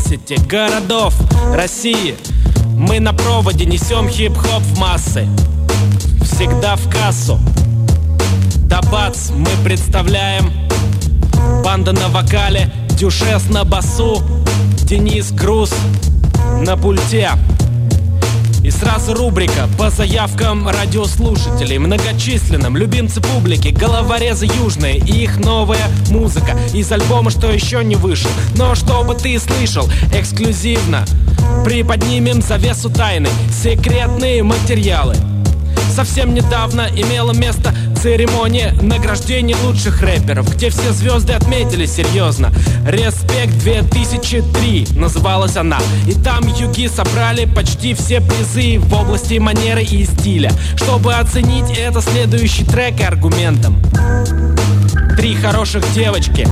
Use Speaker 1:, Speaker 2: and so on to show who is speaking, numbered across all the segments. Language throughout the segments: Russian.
Speaker 1: 80 городов России. Мы на проводе несем хип-хоп в массы, всегда в кассу. Да бац, мы представляем: банда на вокале, Дюшес на басу, Денис Круз на пульте. И сразу рубрика по заявкам радиослушателей, многочисленным, любимцы публики, головорезы южные и их новая музыка из альбома, что еще не вышел, но чтобы ты слышал эксклюзивно. Приподнимем завесу тайны, секретные материалы. Совсем недавно имела место церемония награждения лучших рэперов, где все звезды отметили серьезно. «Респект 2003» называлась она. И там юги собрали почти все призы в области манеры и стиля. Чтобы оценить это, следующий трек аргументом. 3 хороших девочки.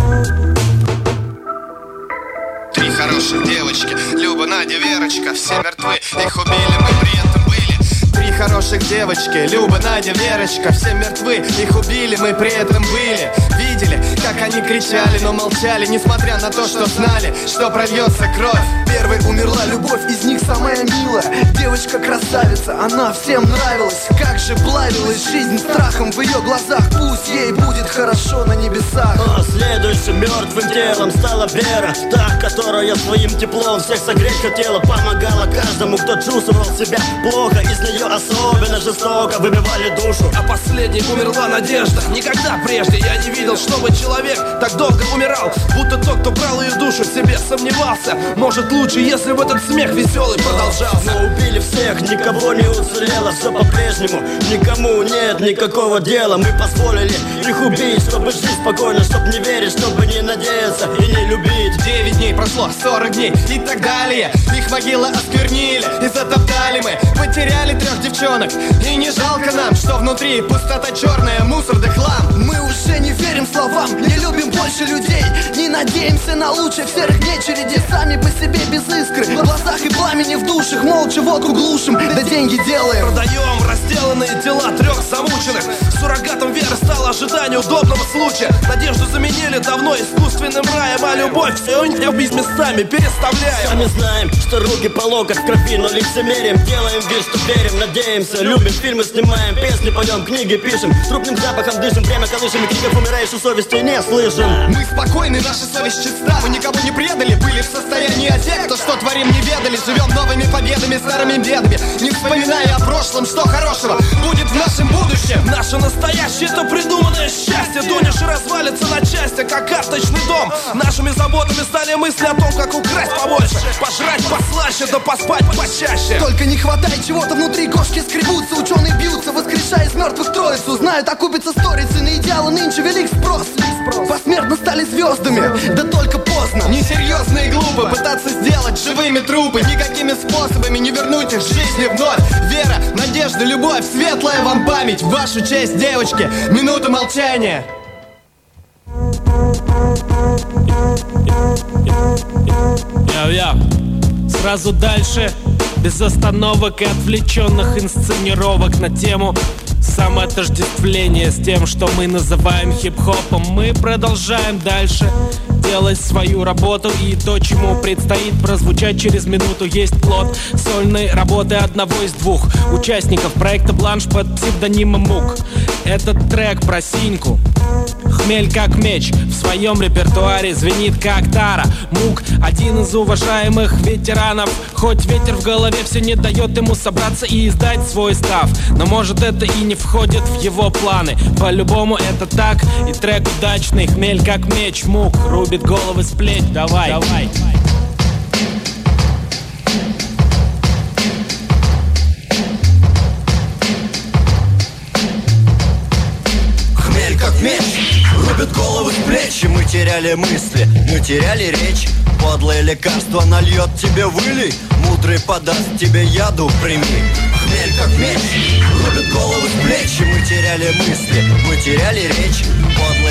Speaker 2: 3 хороших девочки: Люба, Надя, Верочка. Все мертвы, их убили, мы при этом были. 3 хороших девочки: Люба, Надя, Верочка. Все мертвы, их убили, мы при этом были. Видели, как они кричали, но молчали, несмотря на то, что знали, что прольется кровь.
Speaker 3: Первой умерла любовь, из них самая милая. Девочка-красавица, она всем нравилась. Как же плавилась жизнь страхом в ее глазах. Пусть ей будет хорошо на небесах.
Speaker 4: Следующим мертвым телом стала Вера, та, которая своим теплом всех согреть хотела. Помогала каждому, кто чувствовал себя плохо. Из нее особенно жестоко выбивали душу.
Speaker 5: А последней умерла надежда. Никогда прежде я не видел, чтобы человек так долго умирал. Будто тот, кто брал ее душу, в себе сомневался. Может, лучше, если бы этот смех веселый продолжался.
Speaker 4: Но убили всех, никого не уцелело. Все по-прежнему, никому нет никакого дела. Мы позволили их убить, чтобы жить спокойно, чтобы не верить, чтобы не надеяться и не любить.
Speaker 2: 9 дней прошло, 40 дней и так далее. Их могилы осквернили и затоптали мы. Потеряли 3 девчонок, и не жалко нам, что внутри пустота черная, мусор да хлам.
Speaker 3: Мы уже не верим словам, не любим больше людей, не надеемся на лучшее в серых дней череде. Сами по себе без искры, в глазах и пламени в душах. Молча водку глушим, да деньги делаем.
Speaker 5: Продаем разделанные тела 3 замученных. Суррогатом веры стало ожидание удобного случая. Надежду заменили давно искусственным раем, а любовь все не местами переставляем.
Speaker 4: Сами знаем, что руки по локоть в крови, но лицемерием делаем вид, что верим, надеемся, любим, фильмы снимаем, песни поем, книги пишем, трупным запахом дышим, прямо колышем, и криков умирающей совести не слышим.
Speaker 2: Мы спокойны, наша совесть чиста, мы никого не предали, были в состоянии, а те, кто что творим, не ведали. Живем новыми победами, старыми бедами, не вспоминая о прошлом, что хорошего будет в нашем будущем.
Speaker 5: Наше настоящее — это придуманное счастье. Дунешь и развалится на части, как карточный дом. Нашими заботами стали мысли о том, как украсть побольше, пожрать послаще, да поспать почаще.
Speaker 3: Только не хватает чего-то внутри, кошки скребутся, ученые бьются, воскрешая из мертвых троицу. Знают, окупится сторицей, на идеалы нынче велик спрос. Посмертно стали звездами, да только поздно.
Speaker 2: Несерьезно и глупо пытаться сделать живыми трупы. Никакими способами не вернуть их жизни вновь. Вера, надежда, любовь, светлая вам память. В вашу честь, девочки, минута молчания.
Speaker 1: Яу-яу. Сразу дальше, без остановок и отвлеченных инсценировок на тему самоотождествления с тем, что мы называем хип-хопом. Мы продолжаем дальше делать свою работу, и то, чему предстоит прозвучать через минуту, есть плод сольной работы одного из 2 участников проекта «Бланш» под псевдонимом Мук. Этот трек про синьку. Хмель как меч, в своем репертуаре звенит как тара. Мук — один из уважаемых ветеранов. Хоть ветер в голове все не дает ему собраться и издать свой став, но может это и не входит в его планы. По-любому это так, и трек удачный. Хмель как меч, Мук рубит головы с плеч. Давай, давай.
Speaker 4: Хмель как меч рубит головы с плеч. И мы теряли мысли, мы теряли речь. Подлое лекарство нальет тебе выли, мудрый подаст тебе яду, прими. Хмель как меч рубит головы с плеч. И мы теряли мысли, мы теряли речь. Подлое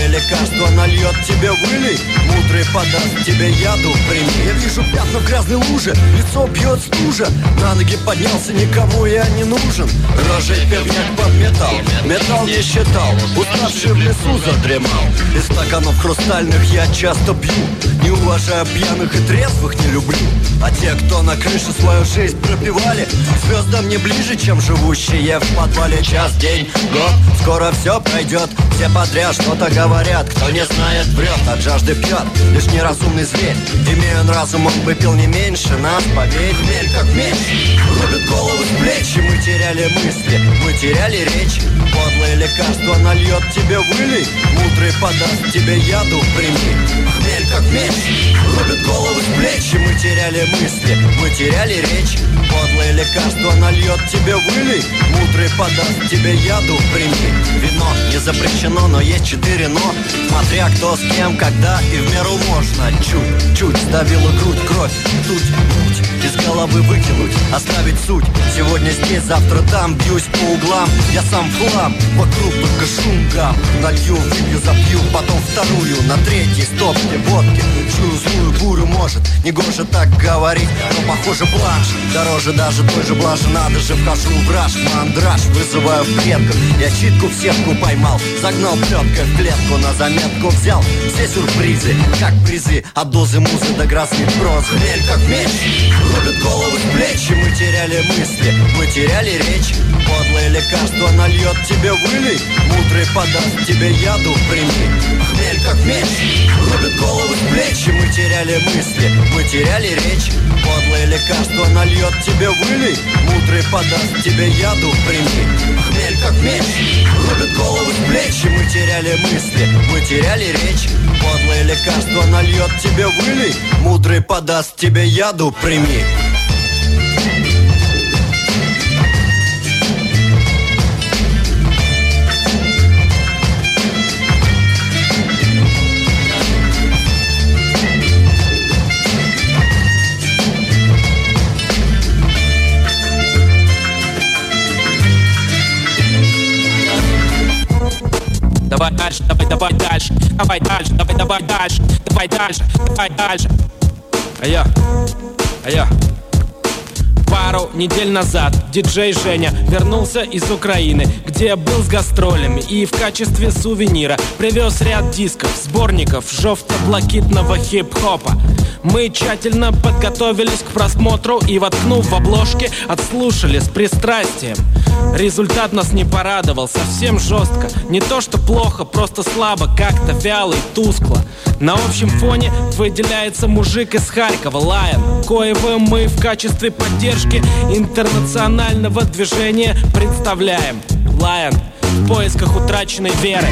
Speaker 4: Подлое лекарство нальет тебе вылей, мудрый подаст тебе яду, прими. Я вижу пятна в грязной луже, лицо бьет стужа. На ноги поднялся, никому я не нужен. Рожей пивняк под металл, металл не считал, уставший в лесу задремал. Из стаканов хрустальных я часто пью, не уважая пьяных и трезвых не люблю. А те, кто на крыше свою жизнь пропивали, звездам не ближе, чем живущие в подвале. Час, день, год, скоро все пройдет. Все подряд что-то говорят, кто не знает, врет, от жажды пьет лишь неразумный зверь. Имея он разум, он бы пил не меньше нас, поверь. Хмель как меч, рубит голову с плеч. Мы теряли мысли, мы теряли речь. Подлое лекарство нальет тебе вылей, мудрый подаст тебе яду, прими. Хмель как меч, рубит голову с плеч. Мы теряли мысли, мы теряли речь. Подлое лекарство нальет тебе вылей, мудрый подаст тебе яду, прими. Вино не запрещено, но есть 4 но. Смотря кто с кем, когда и в меру можно. Чуть сдавила грудь, кровь, тут путь из головы выкинуть, оставить суть. Сегодня здесь, завтра там, бьюсь по углам. Я сам в хлам, вокруг только шум гам. Налью, выпью, запью, потом вторую, на третьей стопке водки. Чую злую бурю, может, негоже так говорить, но похоже бланш дороже даже той же блажи. Надо же, вхожу в раж, мандраж вызываю в предках. Я читку в сетку поймал, загнал плеткой в клетку, на заметку взял все сюрпризы, как призы, от дозы музы до грозы прозы. Хмель как меч, рубит голову с плеч. Мы теряли мысли, мы теряли речь. Подлое лекарство нальет тебе вылей, мудрый подаст тебе яду, прими. Хмель как меч, рубит голову с плеч. Мы теряли мысли, мы теряли речь. Подлое лекарство нальет тебе вылей, мудрый подаст тебе яду, прими. Хмель как меч, рубит голову с плеч. Мы теряли мысли, мы теряли речь. Подлое лекарство нальет тебе вылей, мудрый подаст тебе яду, прими.
Speaker 1: Давай дальше, давай дальше, давай дальше, давай дальше, давай дальше, давай дальше. А я пару недель назад диджей Женя вернулся из Украины, где был с гастролями, и в качестве сувенира привез ряд дисков, сборников жовто-блакитного хип-хопа. Мы тщательно подготовились к просмотру и, воткнув в обложки, отслушали с пристрастием. Результат нас не порадовал, совсем жестко. Не то что плохо, просто слабо, как-то вяло и тускло. На общем фоне выделяется мужик из Харькова, Lion, коего мы в качестве поддержки интернационального движения представляем. Lion в поисках утраченной веры.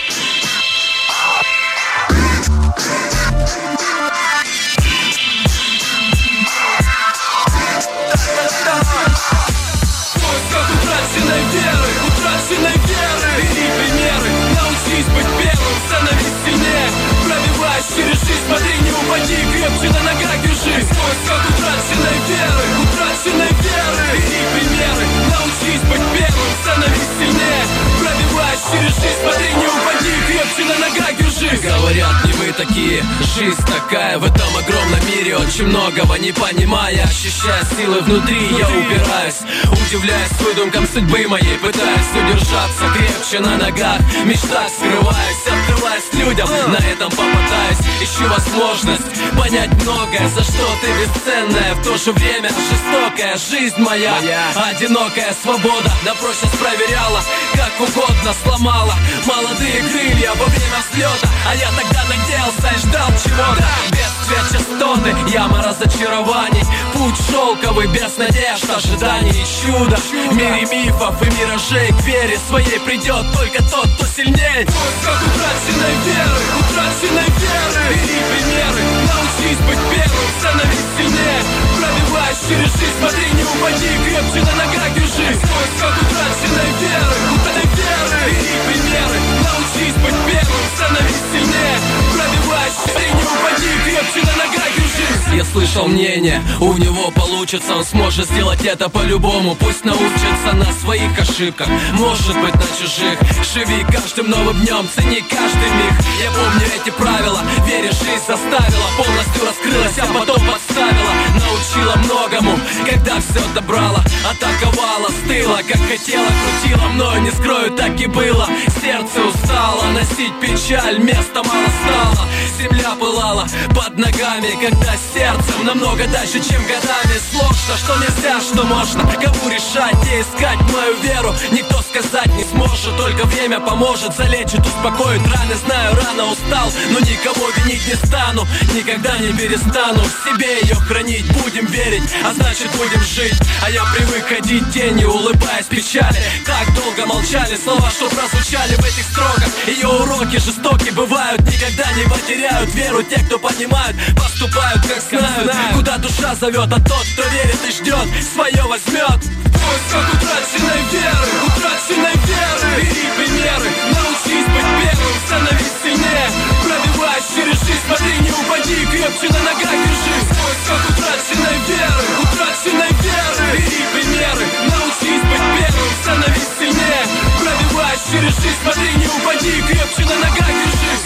Speaker 5: Утраченной веры, бери примеры, научись быть первым, становись сильнее. Пробиваясь через жизнь, смотри, не упади, крепче на ногах держись. Как утраченной веры, бери примеры, научись быть первым, становись сильнее. Пробиваясь через жизнь, смотри, не упади, крепче на ногах держись. Говорят, не мы такие, жизнь такая, в этом огромном мире очень многого не понимая. Ощущая силы внутри, я упираюсь, удивляясь выдумкам судьбы моей, пытаясь удержаться крепче на ногах. Мечта скрываясь, открываясь людям, на этом попадаюсь. Ищу возможность понять многое, за что ты бесценная, в то же время жестокая. Жизнь моя, одинокая свобода, на прочность проверяла, как угодно сломала молодые крылья во время взлета. А я тогда надеялся и ждал чего-то. Бедствия, частоты, яма разочарований, путь шелковый, без надежд, ожиданий и чуда. В мире мифов и миражей к вере своей придет только тот, кто сильнее. Как утраченной веры, бери примеры, научись быть первым, становись сильнее. Пробиваясь через жизнь, смотри, не упади, крепче на ногах держись. Как утраченной веры, бери примеры, научись быть первым, становись сильнее. Пробиваясь, смотри, не упади, крепче на ногах держись. слышал мнение. У него получится, он сможет сделать это по-любому. Пусть научится на своих ошибках, может быть на чужих. Живи каждым новым днем, цени каждый миг. Я помню эти правила, веришь, жизнь заставила. Полностью раскрылась, а потом подставила. Научила многому, когда все добрала. Атаковала, стыла, как хотела, крутила мною, не скрою, так и было. Сердце устало носить печаль, места мало стало. Земля пылала под ногами, когда сердцем намного дальше, чем годами. Сложно, что нельзя, что можно. Кому решать, где искать мою веру, никто сказать не сможет. Только время поможет, залечит, успокоит раны. Знаю, рано устал, но никого винить не стану. Никогда не перестану в себе ее хранить. Будем верить, а значит будем жить. А я привык ходить тенью, улыбаясь печали. Так долго молчали слова, что прозвучали в этих строках. Ее уроки жестоки бывают, никогда не потеряют веру. Те, кто понимают, поступают как знают. Куда душа зовет, а тот, кто верит и ждет, свое возьмет. В поисках утраченной веры, бери примеры, научись быть первым, становись сильнее. Пробиваясь через жизнь, смотри, не упади, крепче на ногах держись. В поисках утраченной веры, бери примеры, научись быть первым, становись сильнее. Пробиваясь через жизнь, смотри, не упади, крепче на ногах держись.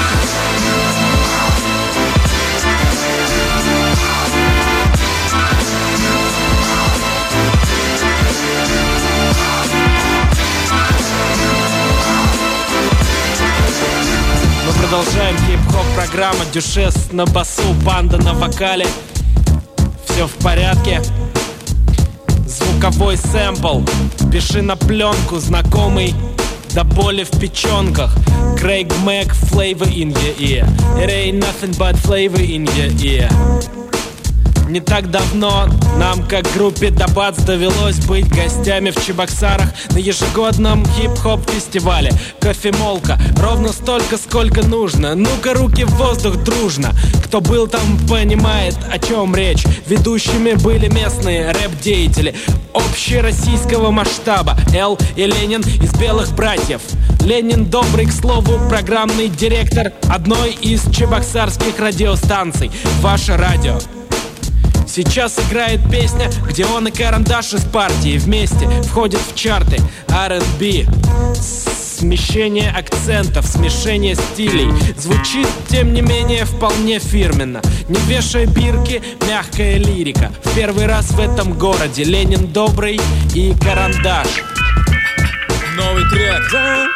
Speaker 1: Мы продолжаем хип-хоп программа. Дюшес на басу, банда на вокале. Все в порядке. Звуковой сэмпл. Пиши на пленку, знакомый до боли в печенках. Крейг Мэг, flavor in your ear. It ain't nothing but flavor in your ear. Не так давно нам, как группе Dabats, довелось быть гостями в Чебоксарах на ежегодном хип-хоп фестивале «Кофемолка». Ровно столько, сколько нужно. Ну-ка, руки в воздух дружно. Кто был там, понимает, о чем речь. Ведущими были местные рэп-деятели общероссийского масштаба. Эл и Ленин из «Белых братьев». Ленин добрый, к слову, программный директор одной из чебоксарских радиостанций «Ваше радио». Сейчас играет песня, где он и Карандаш из партии вместе входят в чарты R&B. Смещение акцентов, смешение стилей. Звучит, тем не менее, вполне фирменно. Не вешая бирки, мягкая лирика. В первый раз в этом городе Ленин добрый и Карандаш.
Speaker 5: Новый трек.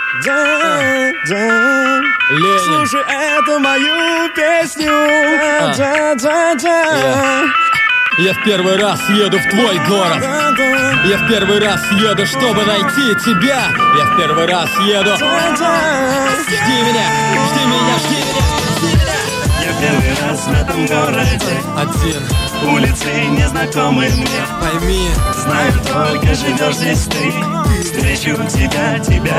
Speaker 5: Ленин.
Speaker 6: Слушай эту мою песню.
Speaker 5: Я в первый раз еду в твой город. Я в первый раз еду, чтобы найти тебя. Я в первый раз еду. Жди меня, жди меня, жди меня.
Speaker 6: Я первый раз в этом городе.
Speaker 5: Один.
Speaker 6: Улицы незнакомые мне.
Speaker 5: Пойми,
Speaker 6: знаю, только живешь здесь ты. Встречу тебя.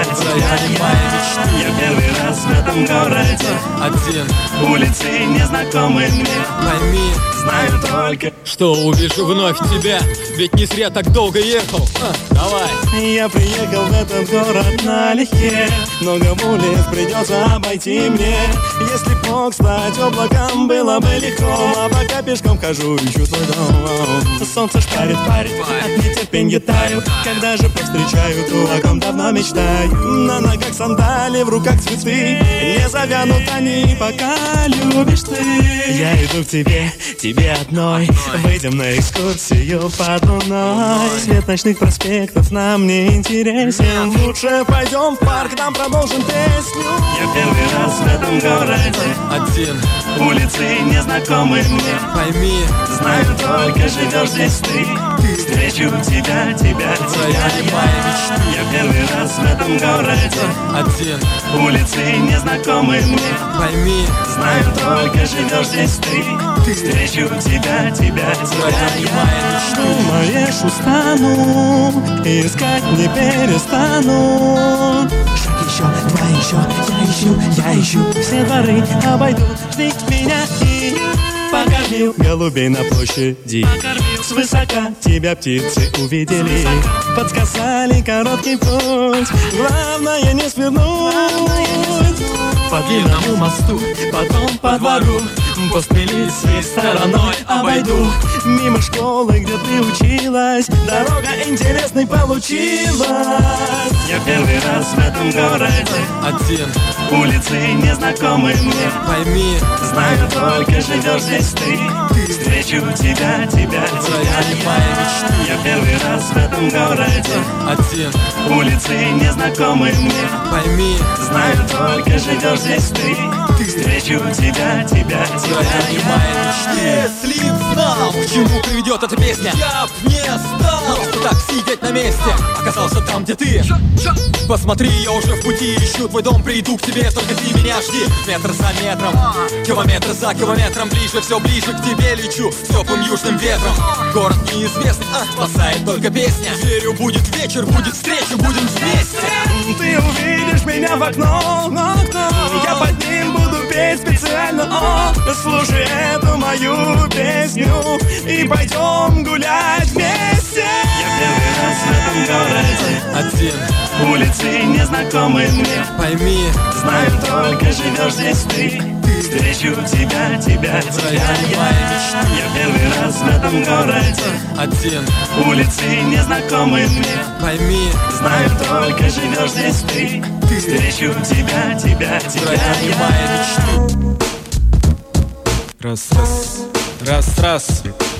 Speaker 6: Я первый раз в этом городе.
Speaker 5: Один.
Speaker 6: Улицы незнакомые мне.
Speaker 5: Пойми,
Speaker 6: знаю только,
Speaker 5: что увижу вновь тебя. Ведь не зря так долго ехал. Давай.
Speaker 6: я приехал в этот город налегке. Много улиц придется обойти мне. Если б мог стать облаком, было бы легко. А пока пешком хожу, ищу свой дом. Солнце шпарит, от нетерпенья таю. Когда же повстречаю ту, о ком давно мечтаю. На ногах сандали, в руках цветы. Не завянут они, пока любишь ты. Я иду к тебе одной. Выйдем на экскурсию под луной. Свет ночных проспектов нам не интересен. Лучше пойдем в парк, там продолжим песню. Я первый раз в этом городе.
Speaker 5: Один.
Speaker 6: Улицы незнакомые мне.
Speaker 5: Пойми,
Speaker 6: знаю, только живешь здесь ты. Встречу тебя. Я первый раз в этом городе.
Speaker 5: Один.
Speaker 6: Улицы незнакомые мне.
Speaker 5: Пойми,
Speaker 6: знаю, только живешь здесь ты. Встречу тебя. Думаешь, устану, искать не перестану. Шаг еще, два еще, я ищу. Все дворы обойду, жди меня и покорми голубей на площади. Свысока тебя птицы увидели, подсказали короткий путь. Главное не свернуть по длинному мосту, потом по двору, пост милиции стороной обойду. Мимо школы, где ты училась, дорога интересной получилась. Я первый раз в этом городе
Speaker 5: один,
Speaker 6: улицы незнакомые мне.
Speaker 5: пойми,
Speaker 6: Знаю, только живешь здесь ты. Встречу тебя,
Speaker 5: моей мечты.
Speaker 6: Я первый раз в этом городе
Speaker 5: один,
Speaker 6: улицы незнакомые мне.
Speaker 5: пойми,
Speaker 6: Знаю, только живешь здесь ты. Встречу тебя,
Speaker 5: моей мечты.
Speaker 7: Если б знал, к чему приведет эта песня, я б не стал просто так сидеть на месте. Оказался там, где ты. Посмотри, я уже в пути, ищу твой дом, приду к тебе, только ты меня жди. Метр за метром, километр за километром, ближе, все ближе к тебе лечу с теплым южным ветром. Город неизвестный, спасает только песня. Верю, будет вечер, будет встреча, будем вместе.
Speaker 6: Ты увидишь меня в окно, я под ним буду петь специально. Слушай эту мою песню и пойдем гулять вместе. Я первый раз в этом городе
Speaker 5: Один,
Speaker 6: улицы незнакомые мне.
Speaker 5: пойми,
Speaker 6: Знаю, только живешь здесь ты. Встречу тебя,
Speaker 5: моей мечты.
Speaker 6: Я первый раз в этом городе
Speaker 5: Один,
Speaker 6: улицы незнакомые мне.
Speaker 5: пойми,
Speaker 6: Знаю, только живешь здесь ты. Встречу тебя,
Speaker 5: моей мечты.
Speaker 1: Раз.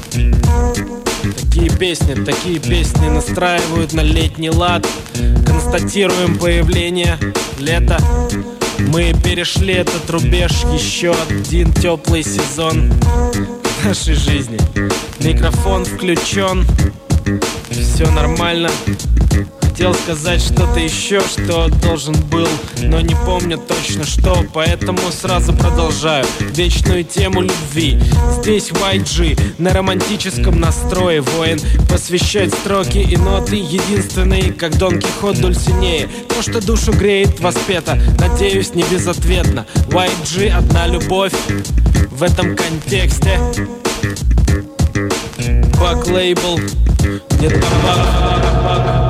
Speaker 1: Такие песни настраивают на летний лад. Констатируем появление лета. Мы перешли этот рубеж, еще один теплый сезон в нашей жизни. Микрофон включен, все нормально. Хотел сказать что-то еще, что должен был, но не помню точно что, поэтому сразу продолжаю вечную тему любви. Здесь YG на романтическом настрое воин посвящает строки и ноты единственные, как Дон Кихот Дульсинея. То, что душу греет, воспето, надеюсь, не безответно. YG — одна любовь в этом контексте. Бак-лейбл, нет бак.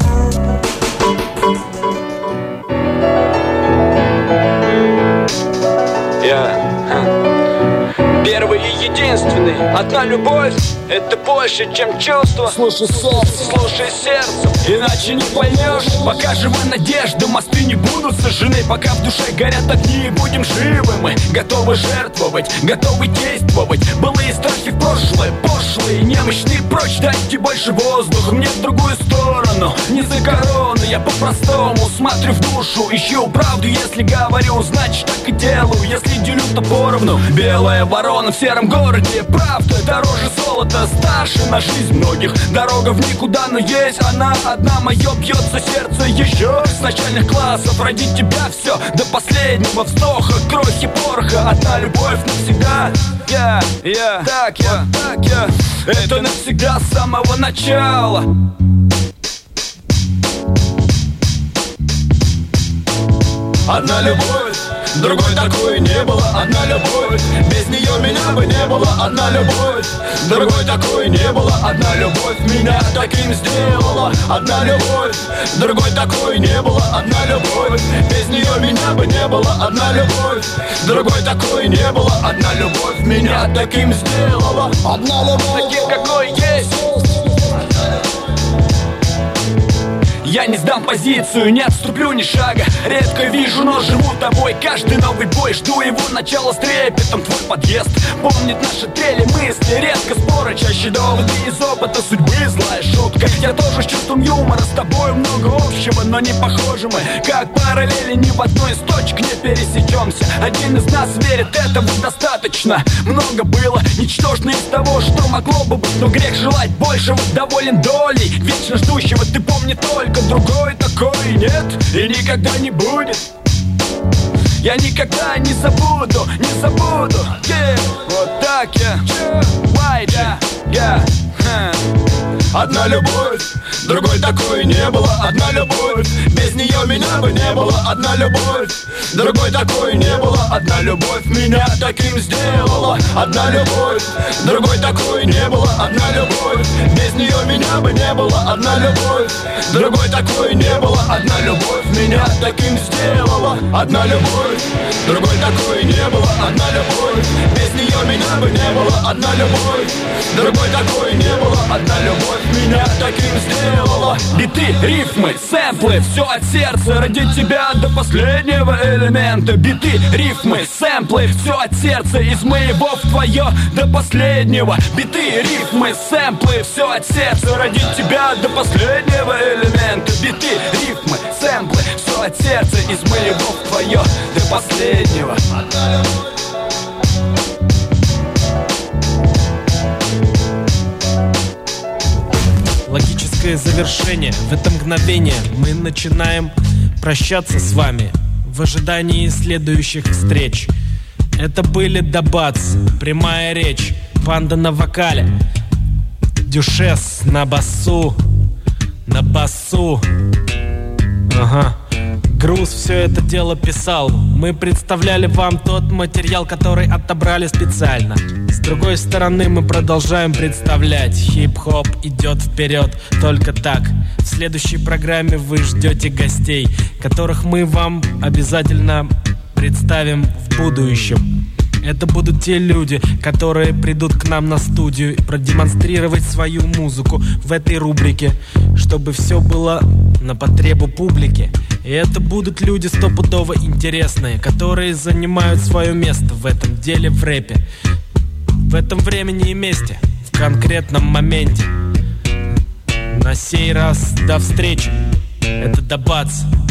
Speaker 5: Первый и единственный, одна любовь, это больше, чем чувство. Слушай сердцем, иначе не поймешь. Пока жива надежда, мосты не будут сожжены. Пока в душе горят огни, будем живы. Мы готовы жертвовать, готовы действовать. Былые страхи в прошлое, пошлые, немощные прочь. Дайте больше воздуха, мне в другую сторону. Не за корону, я по-простому смотрю в душу. Ищу правду, если говорю, значит так и делаю. Если делю, то поровну. Белая ворона в сером городе, правда дороже золота, старше на жизнь многих. Дорога в никуда, но есть она одна. Мое бьется сердце еще с начальных классов. Ради тебя все до последнего вздоха, крохи пороха. Одна любовь навсегда. Так я. Это навсегда с самого начала. Одна любовь, другой такой не было. Одна любовь, без нее меня бы не было. Одна любовь, другой такой не было. Одна любовь меня таким сделала. Одна любовь, другой такой не было. Одна любовь, без нее меня бы не было. Одна любовь, другой такой не было. Одна любовь меня таким сделала. Одна любовь, таким какой есть. Я не сдам позицию, не отступлю ни шага. Редко вижу, но живу тобой. Каждый новый бой, жду его начала с трепетом. Твой подъезд помнит наши трели мысли. Редко споры, чаще доводы из опыта судьбы. Злая шутка, я тоже с чувством юмора. С тобой много общего, но не похожи мы. Как параллели, ни в одной из точек не пересечемся. Один из нас верит, этого достаточно. Много было, ничтожно из того, что могло бы быть. Но грех желать большего, доволен долей вечно ждущего. Ты помни только, другой такой нет и никогда не будет. Я никогда не забуду. Вот так я. YG. Одна любовь, другой такой не было. Одна любовь, без нее меня бы не было. Одна любовь, другой такой не было. Одна любовь меня таким сделала. Одна любовь, другой такой не было. Одна любовь, без нее меня бы не было. Одна любовь, другой такой не было. Одна любовь меня таким сделала. Одна любовь, другой такой не было. Одна любовь, без нее меня бы не было. Одна любовь, другой такой не было. Одна любовь меня таким сделала. Биты, рифмы, сэмплы, все от сердца. Ради тебя до последнего элемента. Биты, рифмы, сэмплы, все от сердца. Из моего в твое до последнего. Биты, рифмы, сэмплы, все от сердца. Ради тебя до последнего элемента. Биты, рифмы, сэмплы, все от сердца. Из моего в твое до последнего.
Speaker 1: Логическое завершение. В это мгновение мы начинаем прощаться с вами в ожидании следующих встреч. Это были Дабац, прямая речь, Панда на вокале, Дюшес на басу, ага. Груз все это дело писал. Мы представляли вам тот материал, который отобрали специально. С другой стороны, мы продолжаем представлять. Хип-хоп идет вперед, только так. В следующей программе вы ждете гостей, которых мы вам обязательно представим в будущем. Это будут те люди, которые придут к нам на студию продемонстрировать свою музыку в этой рубрике, чтобы все было на потребу публики. И это будут люди стопудово интересные, которые занимают свое место в этом деле, в рэпе, в этом времени и месте, в конкретном моменте. На сей раз до встречи. Это Дабац.